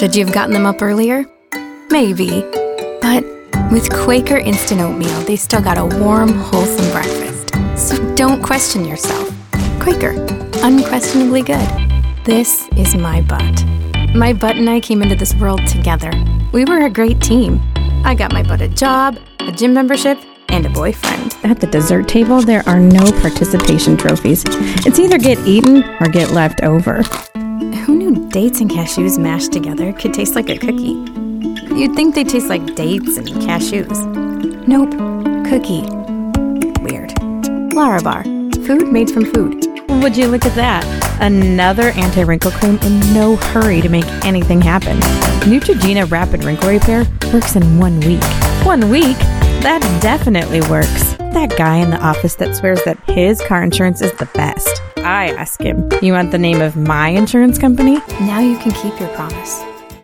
Should you have gotten them up earlier? Maybe. But with Quaker Instant Oatmeal, they still got a warm, wholesome breakfast. So don't question yourself. Quaker, unquestionably good. This is my butt. My butt and I came into this world together. We were a great team. I got my butt a job, a gym membership, and a boyfriend. At the dessert table, there are no participation trophies. It's either get eaten or get left over. Who knew dates and cashews mashed together could taste like a cookie? You'd think they taste like dates and cashews. Nope, cookie. Weird. Larabar, food made from food. Would you look at that? Another anti-wrinkle cream in no hurry to make anything happen. Neutrogena Rapid Wrinkle Repair works in 1 week. 1 week? That definitely works. That guy in the office that swears that his car insurance is the best. I ask him, you want the name of my insurance company? Now you can keep your promise.